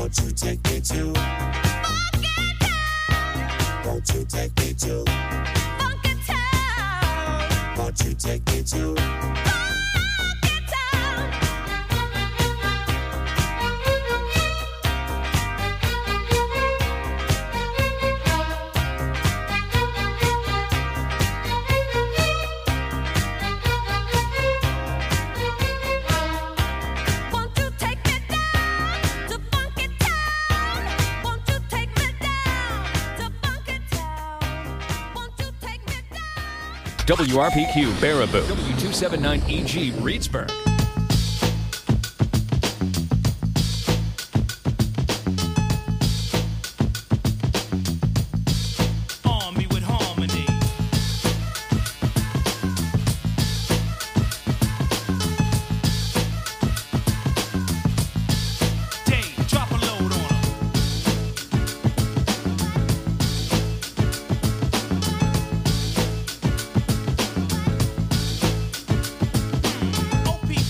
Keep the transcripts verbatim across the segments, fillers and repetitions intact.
Won't you take me to Funky Town? Won't you take me to Funky Town? Won't you take me to Funky Town? W R P Q Baraboo, W two seventy-nine E G Reedsburg. O P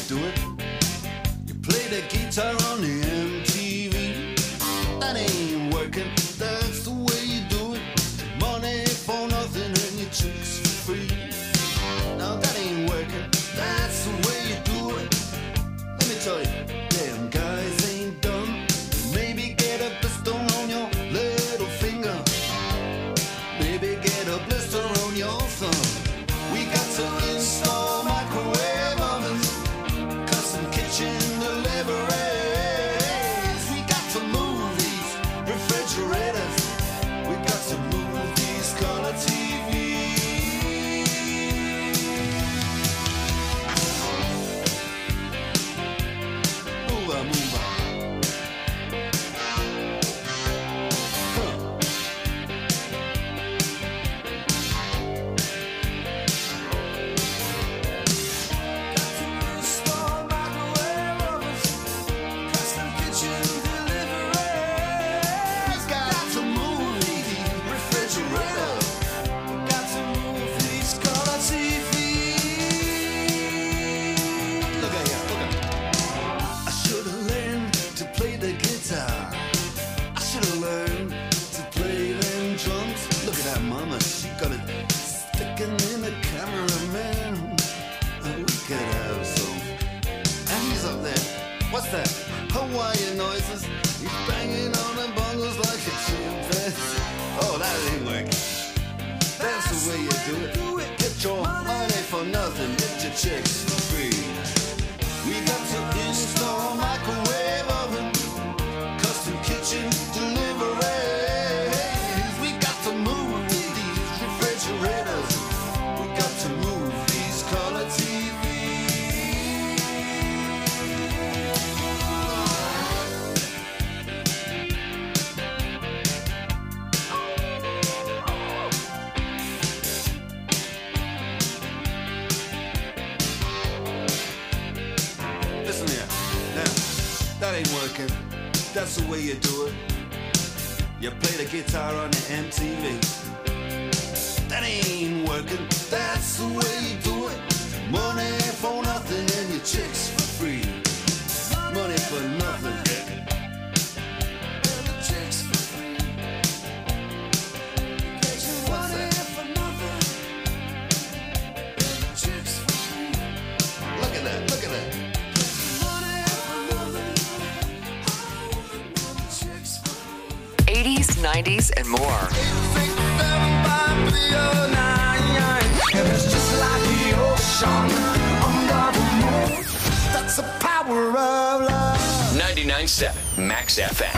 do it. You play the guitar on the M T V. That ain't working, that's the way you do it. Money for nothing and your chicks for free. Now that ain't working, that's the way you do it. Let me tell you, damn guys ain't dumb. Maybe get a blister on your little finger. Maybe get a blister on your thumb. We got to install microwave ovens, custom kitchen deliveries. We got to move these refrigerators. We got to move these color T Vs. Move on, move on. Huh. What's that? Hawaiian noises. He's banging on the bongos like a chimpanzee. Oh, that ain't working. That's the way you do it. Get your money for nothing. Get your chicks for free. We got to install microwave oven, custom kitchen deliveries. We got to move these refrigerators. We got to move these color T Vs. That ain't working, that's the way you do it. You play the guitar on the M T V. That ain't working, that's the way you do it. Money for nothing and your chicks for free. Money for nothing and your chicks for free. What's that? Look at that, look at that. eighties, nineties, and more. It's just like the ocean under the moon. That's the power of love. ninety-nine point seven Max F M.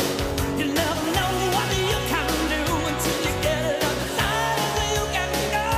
You never know what you can do until you get it up. You can go.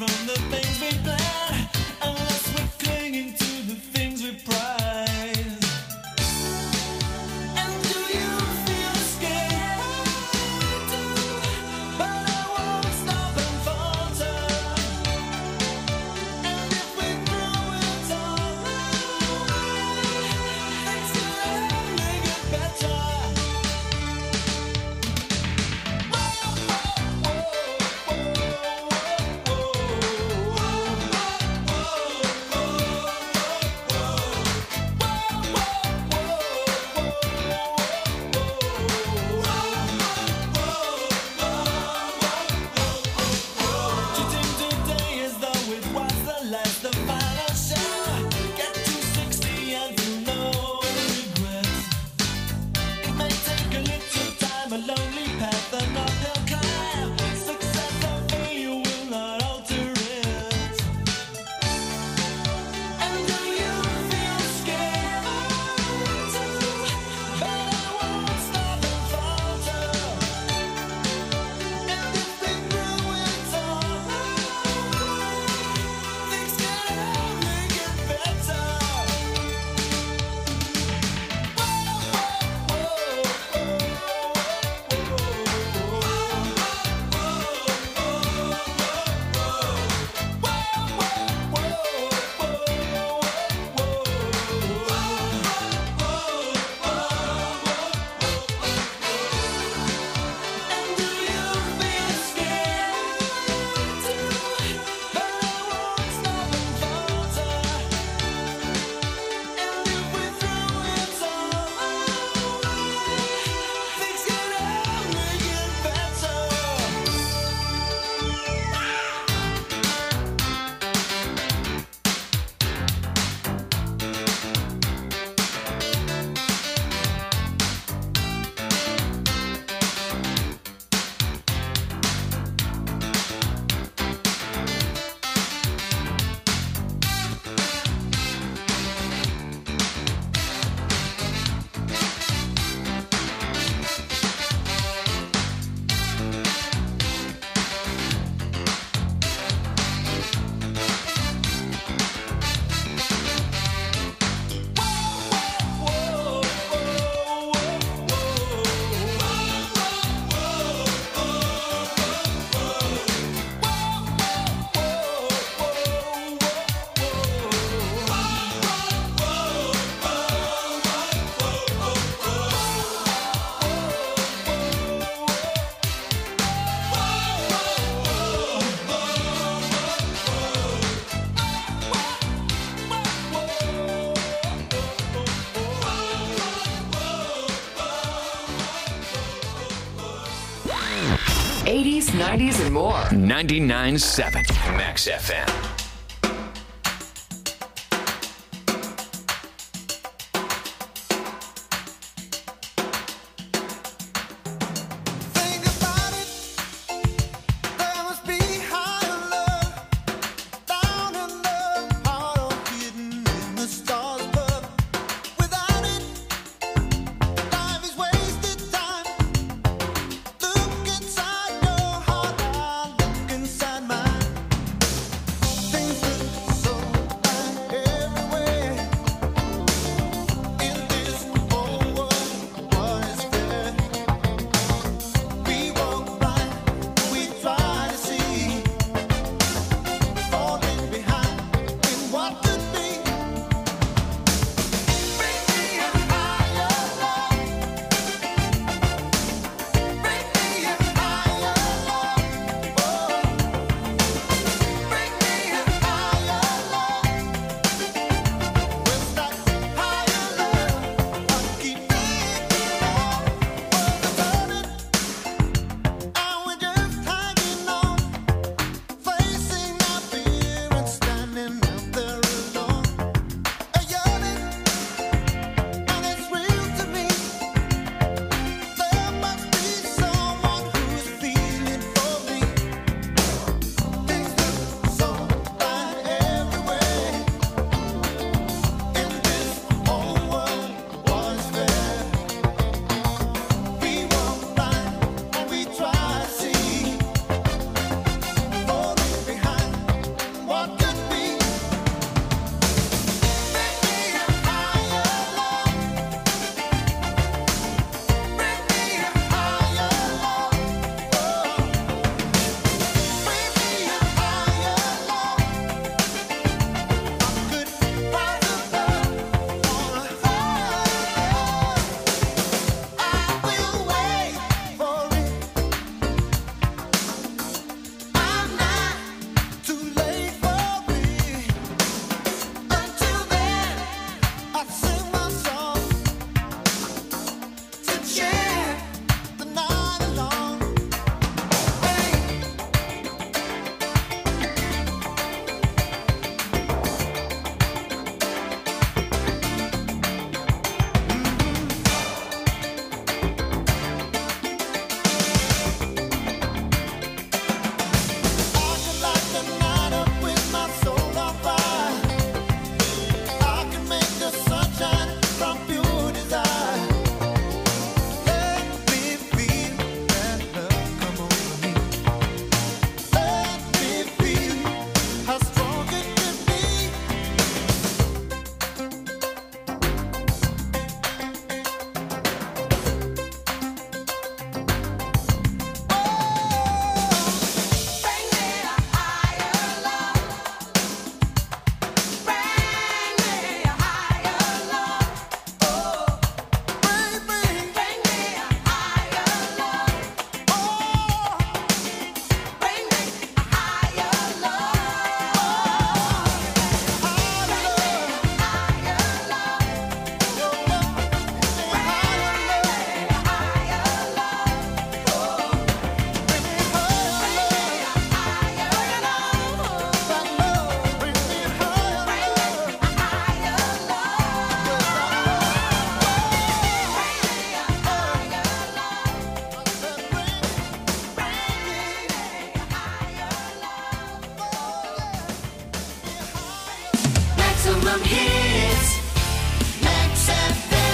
eighties, nineties, and more. ninety-nine point seven Max F M. Inside my Maximum hits, Max F M.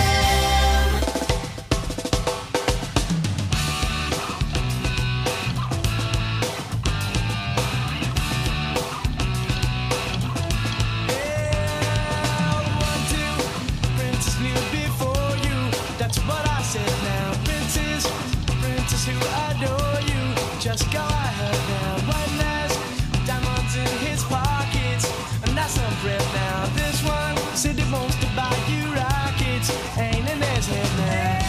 Who adore you, just go ahead now. One last diamonds in his pockets, and that's some breath now. This one said he wants to buy you rockets, ain't in his head now.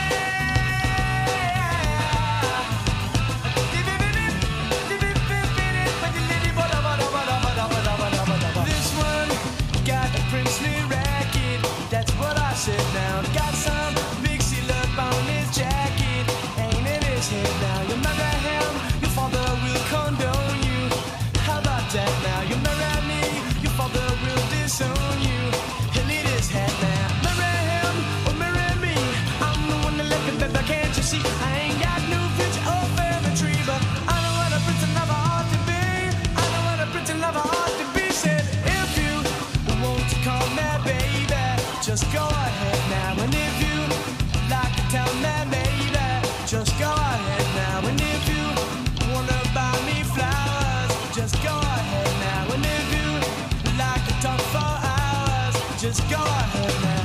This one got a princely racket, that's what I said now. Got some big seal up on his jacket. Now you marry him, your father will condone you. How about that now? You marry me, your father will disown you. He'll need his head now. Marry him or marry me, I'm the one that left him, baby, can't you see? I ain't got no future or family tree, but I know what a prince and lover ought to be. I know what a prince and lover ought to be. Said if you want to call me baby, just go ahead now. And if you like to tell me maybe, just go ahead now. And if you wanna buy me flowers, just go ahead now. And if you like to talk for hours, just go ahead now.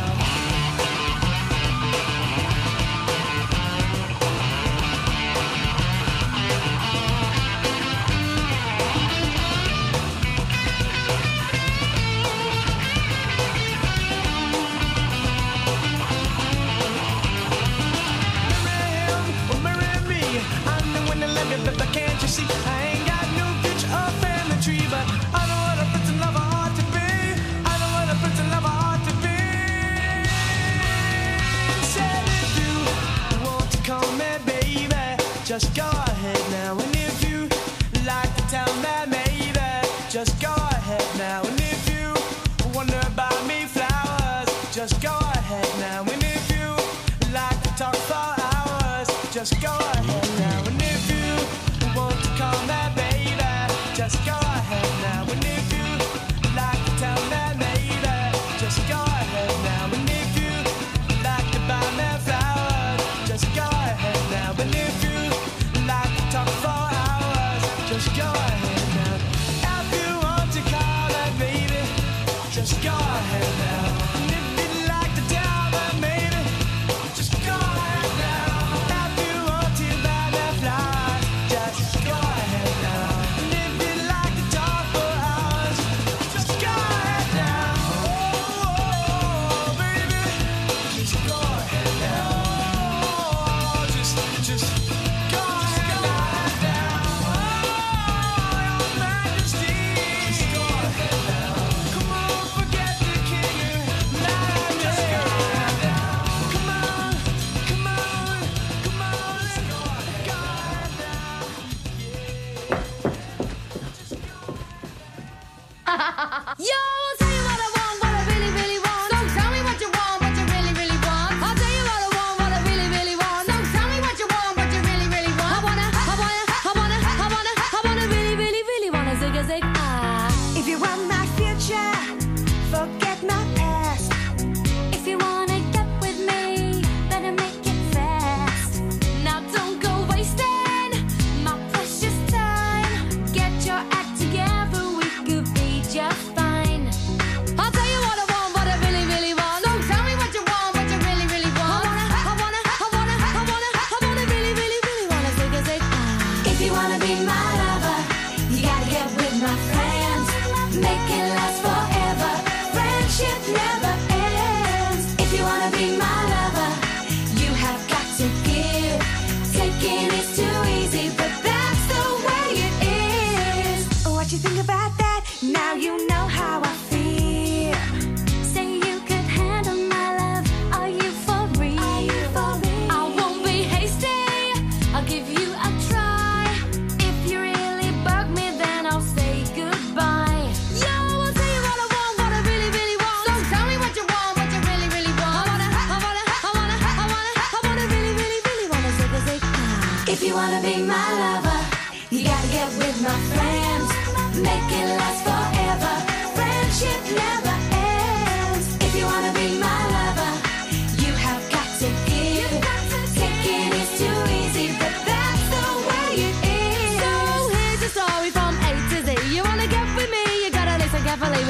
But can't you see, I ain't got no future or family tree, but I know what a prince and lover ought to be. I know what a prince and lover ought to be. Said if you want to call me baby, just go ahead now. And if you like to tell me maybe, just go ahead now. And if you wonder buy me flowers, just go ahead now. And if you like to talk for hours, just go ahead now. And if you want to call me baby, just go ahead now. And if you like to tell me maybe, just go ahead now. And if you like to buy me flowers, just go ahead now. And if you like to talk for hours, just go ahead now. If you want to call me baby, just go ahead now. And if you like to tell me maybe, just go ahead now. If you want to buy me flowers, just go ahead now. And if you like to talk for hours, just go ahead now. Oh, baby, just go ahead now. Oh, just, just go ahead now. Oh, your Majesty, just go ahead now. Come on, forget the king. Now just go ahead now. Come on, come on, come on, let's go ahead now. Yo, I'll tell you what I want, what I really, really want. So tell me what you want, what you really, really want. I'll tell you what I want, what I really, really want. So tell me what you want, what you really, really want. I wanna, I wanna, I wanna, I wanna, I wanna really, really, really wanna zig a zig ah. If you want my future, forget my past. If you wanna get with me, better make it fast. Now don't go wasting my precious time. Get your act together, we could be just fine. I'll tell you what I want, what I really, really want. So tell me what you want, what you really, really want. I wanna, I wanna, I wanna, I wanna, I wanna really, really, really wanna zig a zig ah. If you wanna be my lover, you gotta get with my friends. Make it last forever. Friendship never ends. If you wanna be my lover, you have got to give. Taking is too easy, but that's the way it is. What you think about that? Now you know how I feel. Say you could handle my love. Are you for real? Are you for real? I won't be hasty. I'll give you a try. If you really bug me, then I'll say goodbye. Yo, I'll tell you what I want, what I really, really want. So tell me what you want, what you really, really want. I wanna, I wanna, I wanna, I wanna, I wanna really, really, really wanna zig a zig ah. If you wanna be my lover, you gotta get with my friends. Make it last forever. Friendship never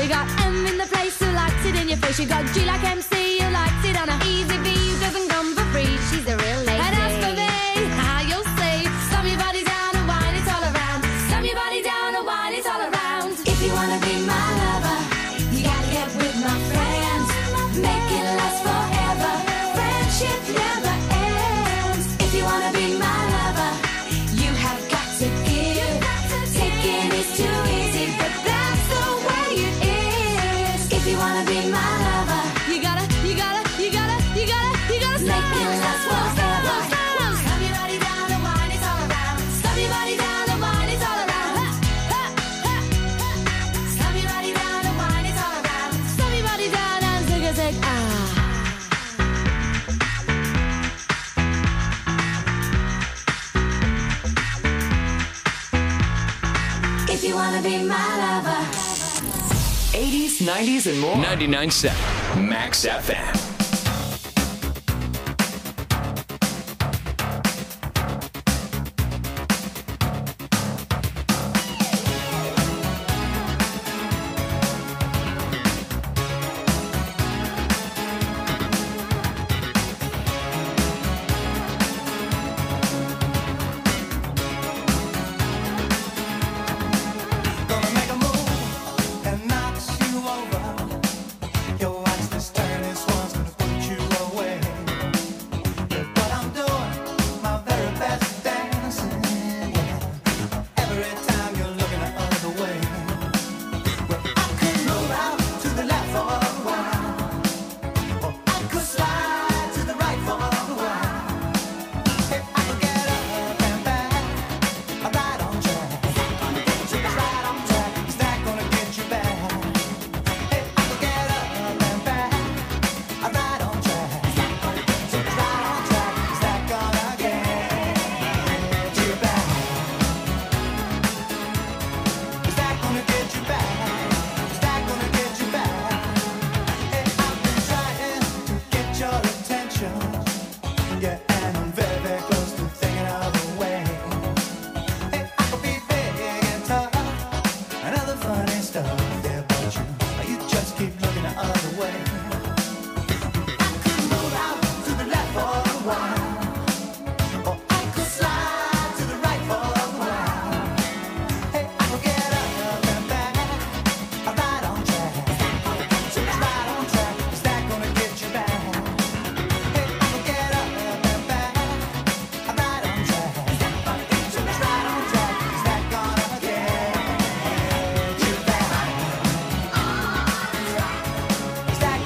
You got M in the place who likes it in your face. You got G like M C who likes it on a easy V who doesn't come for free. She's a real lady. And as for me, how you'll see, slam your body down and wine it all around. Slam your body down and wine it all around. If you wanna be my lover, you gotta get with my friends. Make it last forever. Friendship never ends. If you wanna be my lover, you have got to give. Taking is too easy, but that's the way it is. If you wanna be my lover, You gotta, you gotta, you gotta, you gotta, you gotta make slam, it last slam, slam, forever. slam. Slam your body down and wine it all around. Slam your body down and wine it all around. Ha, ha, ha, ha. Slam your body down and wine it all around. Slam your body down and zig a zig ah. If you wanna be my lover. eighties, nineties, and more. ninety-nine point seven Max F M. Gonna make a move and knock you over. You'll watch this turn, this one's gonna put you away. Look what I'm doing, my very best dancing. Yeah. Every time you're looking the other way. Well, I could move out to the left for a while, or I could slide to the right for a while. Hey, I could get up and back, I'm right on track. Right on track, is that gonna get you back? Hey, I could get up and back, I'm right on track. Right on track, is that gonna get you back? Is that gonna get you back? Is that gonna get you back? Hey, I've been trying to get your attention, yeah, and I'm very, very close to thinking of a way. Hey, I could be big and tough and other funny stuff, yeah, but you, you just keep looking the other way. I could move out to the left for a while, or I could slide to the right for a while. Hey, I could get up and back, I'm right on track. Right on track, is that gonna get you back? Hey, I could get up and back, I'm right on track. Right on track, is that gonna get you back? Is that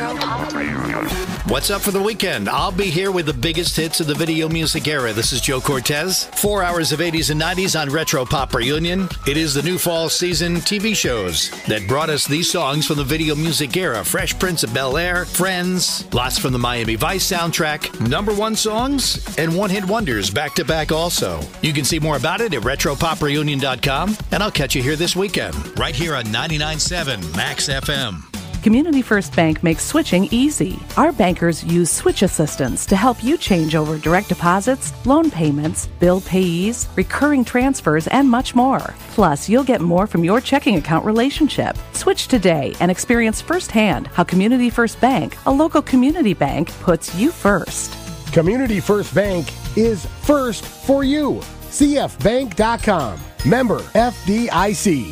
What's up for the weekend? I'll be here with the biggest hits of the video music era. This is Joe Cortez. Four hours of eighties and nineties on Retro Pop Reunion. It is the new fall season T V shows that brought us these songs from the video music era. Fresh Prince of Bel-Air, Friends, lots from the Miami Vice soundtrack, number one songs, and one-hit wonders back-to-back also. You can see more about it at retro pop reunion dot com, and I'll catch you here this weekend, right here on ninety-nine point seven Max F M. Community First Bank makes switching easy. Our bankers use switch assistance to help you change over direct deposits, loan payments, bill payees, recurring transfers, and much more. Plus, you'll get more from your checking account relationship. Switch today and experience firsthand how Community First Bank, a local community bank, puts you first. Community First Bank is first for you. C F bank dot com. Member F D I C.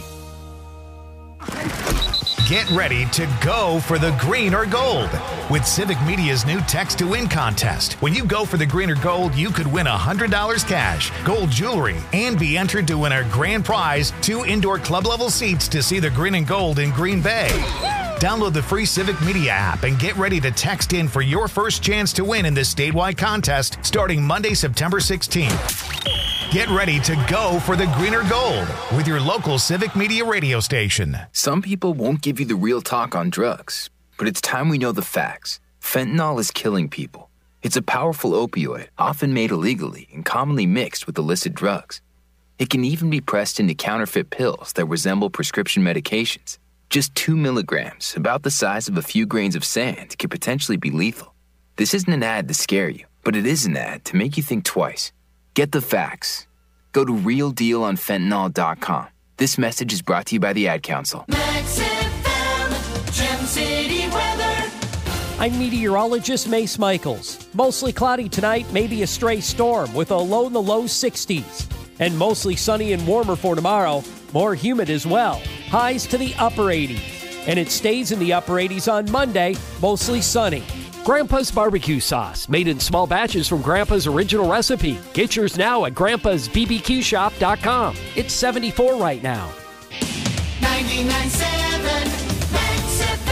Get ready to go for the green or gold with Civic Media's new Text to Win contest. When you go for the green or gold, you could win one hundred dollars cash, gold jewelry, and be entered to win our grand prize, two indoor club-level seats to see the green and gold in Green Bay. Download the free Civic Media app and get ready to text in for your first chance to win in this statewide contest starting Monday, September sixteenth. Get ready to go for the green or gold with your local Civic Media radio station. Some people won't give you the real talk on drugs, but it's time we know the facts. Fentanyl is killing people. It's a powerful opioid, often made illegally and commonly mixed with illicit drugs. It can even be pressed into counterfeit pills that resemble prescription medications. Just two milligrams, about the size of a few grains of sand, could potentially be lethal. This isn't an ad to scare you, but it is an ad to make you think twice. Get the facts. Go to real deal on fentanyl dot com. This message is brought to you by the Ad Council. Max F M, Gem City weather. I'm meteorologist Mace Michaels. Mostly cloudy tonight, maybe a stray storm with a low in the low sixties. And mostly sunny and warmer for tomorrow, more humid as well. Highs to the upper eighties. And it stays in the upper eighties on Monday, mostly sunny. Grandpa's barbecue sauce, made in small batches from Grandpa's original recipe. Get yours now at grandpas b b q shop dot com. It's seventy-four right now. ninety-nine point seven Max F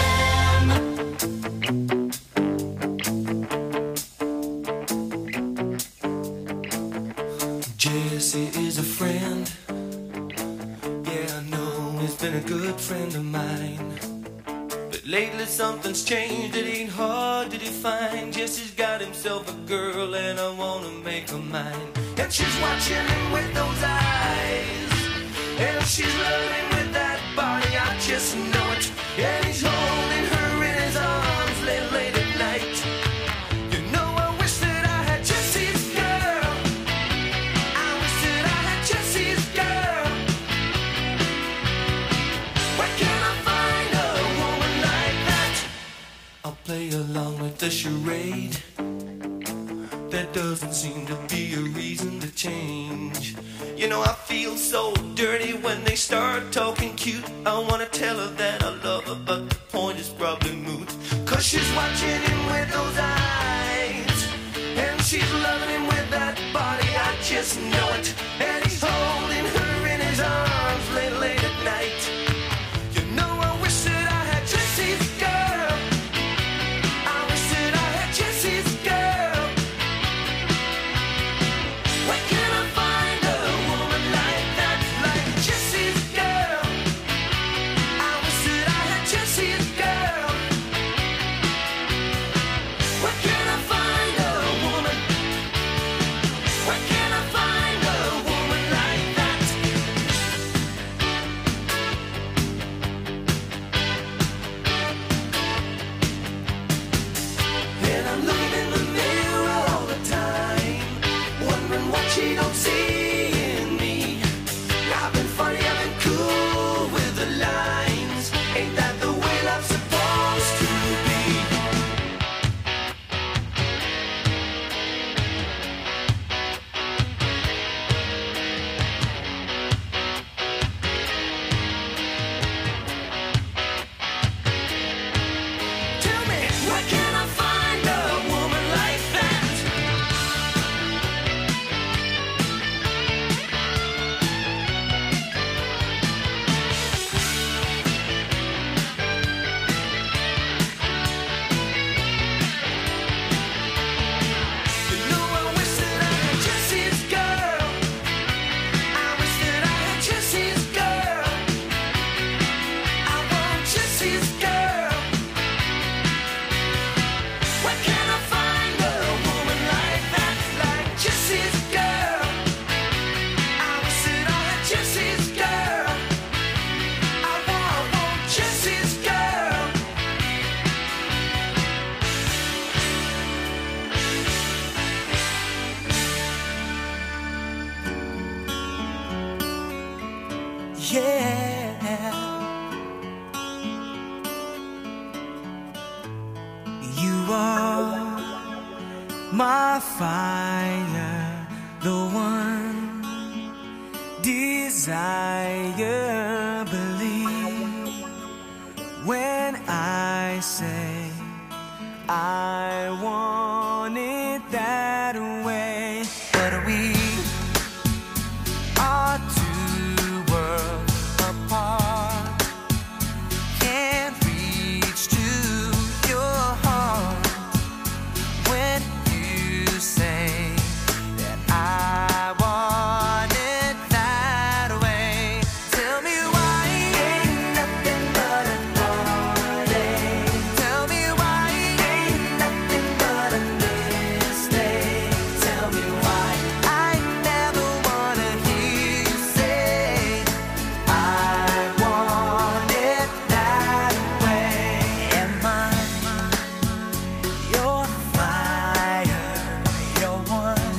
M. Jesse is a friend. Yeah, I know he's been a good friend of mine. Lately something's changed, it ain't hard to define. Jesse's got himself a girl and I wanna make her mine. And she's watching him with those eyes, and she's loving with that body, I just know it. And he's holding her in his arms late, late at night. You know I wish that I had Jesse's girl. I wish that I had Jesse's girl. Where can I find a woman like that? I'll play along with the charade. There doesn't seem to be a reason to change. You know I feel so dirty when they start talking cute. I wanna tell her that I love her, but the point is probably moot. Cause she's watching him with those eyes, and she's loving him with that body, I just know it. And he's holding her in his arms late, late at night. You know I wish that I had Jesse's girl. I wish that I had Jesse's girl. Where can I find a woman like that, like Jesse's girl? I wish that I had Jesse's girl. Where can I find a woman? Where can I find a woman? yeah. You are my fire, the one desire. Believe when I say I want it that way. But we are two worlds apart. Can't reach to your heart when you say that I want it that way. Tell me why ain't nothing but a heartache. Tell me why ain't nothing but a mistake. Tell me why I never wanna hear you say I want it that way. Am I your fire, your one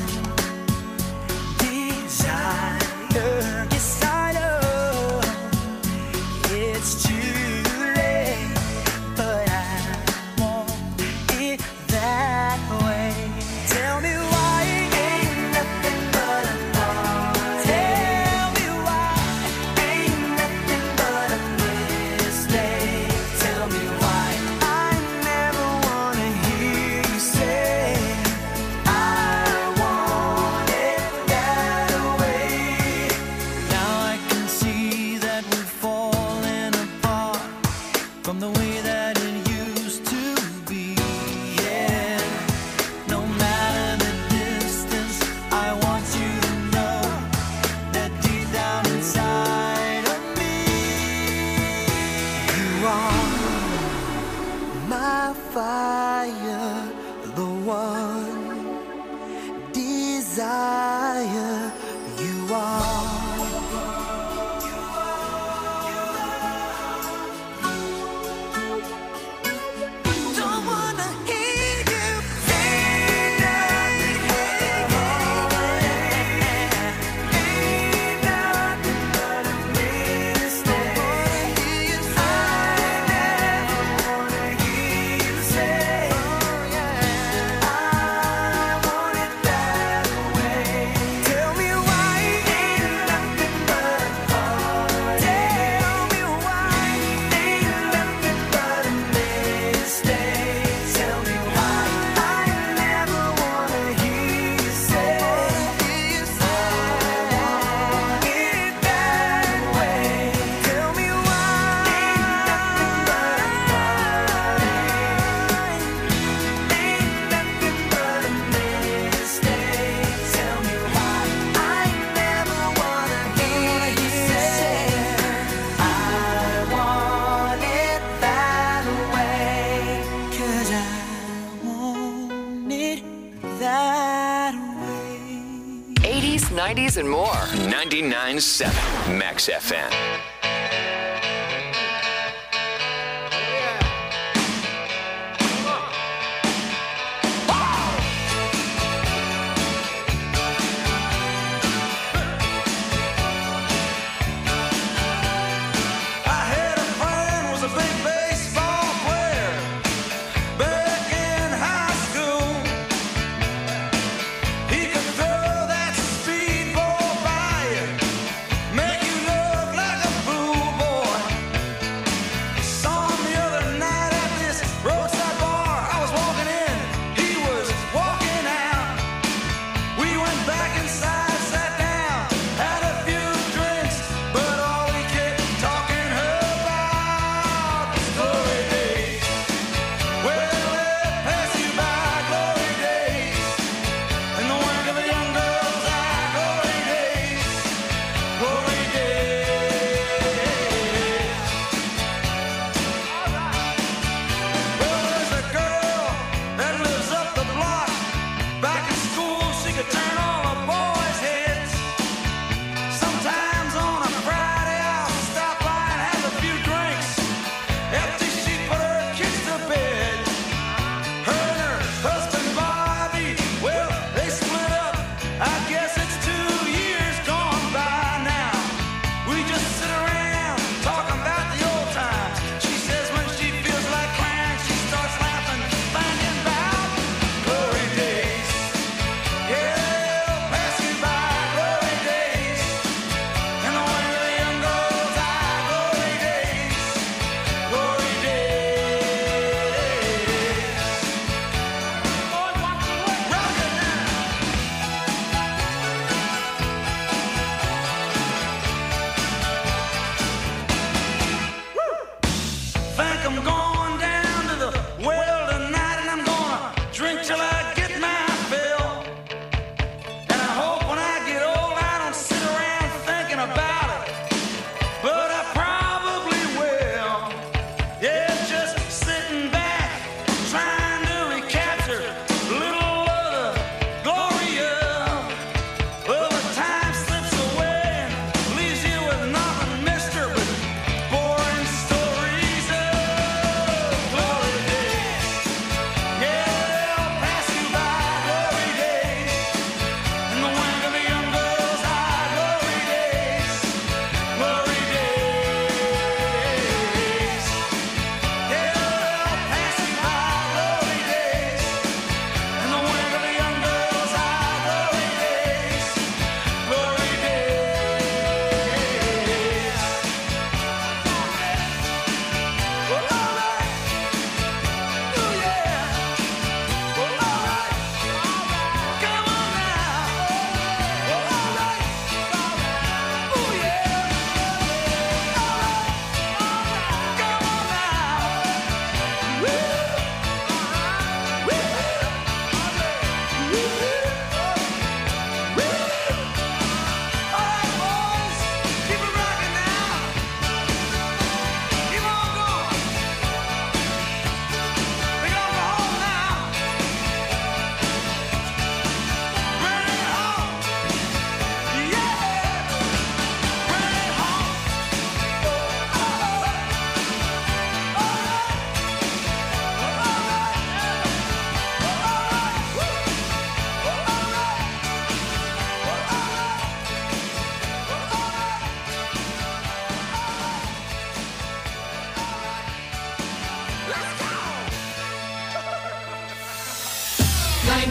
desire? Yes, I know it's too late, but I want it that way. Tell me why ain't nothing but a heart. Tell me why ain't nothing but a mistake. Tell me why I never wanna hear you say I want it that way. Now I can see that we're falling apart from the way that it used to be. Yeah, no matter the distance, I want you to know that deep down inside of me, you are my fire, the one desire. You are. Don't wanna hear you say nothing. Ain't nothing but a mistake. I never wanna hear you say I want it that way. Tell me why ain't nothing but a heart. Tell me why ain't nothing but a mistake. Tell me why I never wanna hear you say I want it that way. Tell me why ain't nothing but a heartache. Ain't nothing but a mistake. Tell me why I never wanna hear you say I want it that way. 'Cause I want it that way. eighties, nineties, and more. ninety-nine point seven Max F M. I had a friend was a big baseball player back in high school. He could throw that speedball by you, make you look like a fool.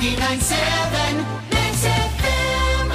ninety-nine seven Max F M.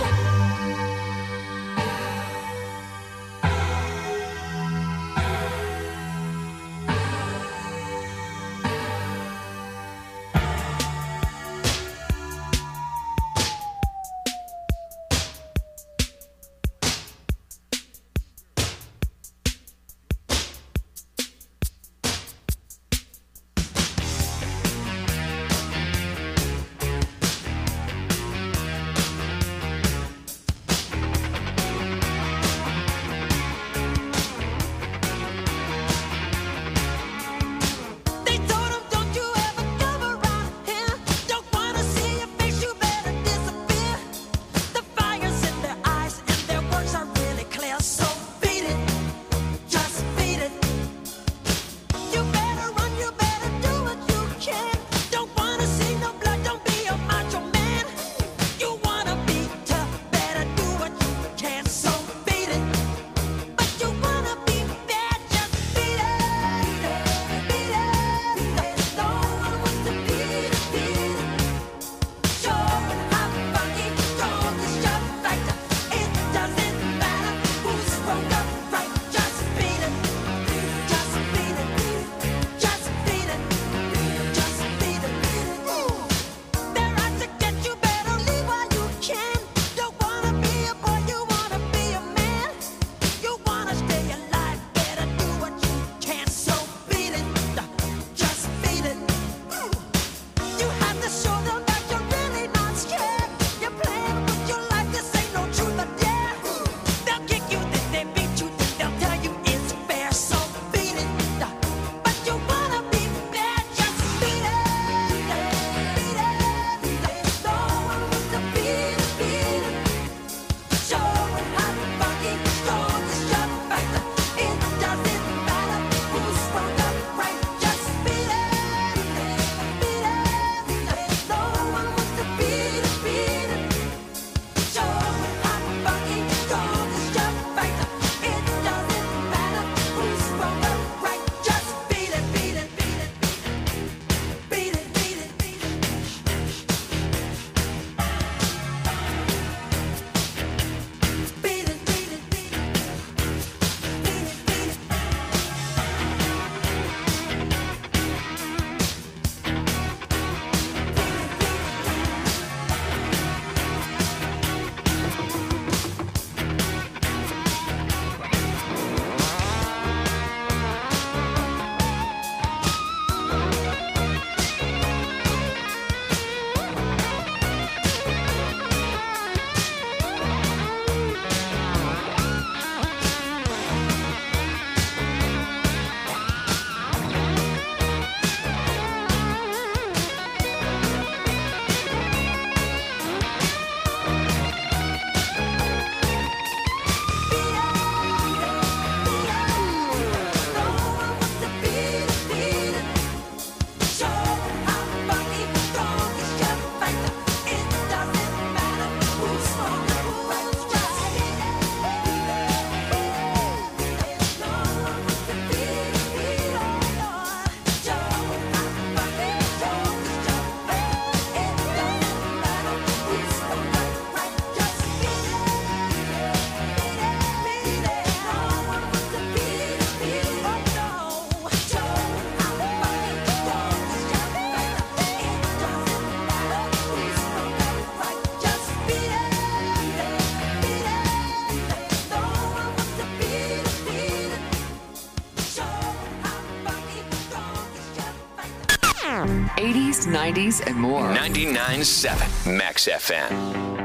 eighties, nineties, and more. ninety-nine point seven Max F M.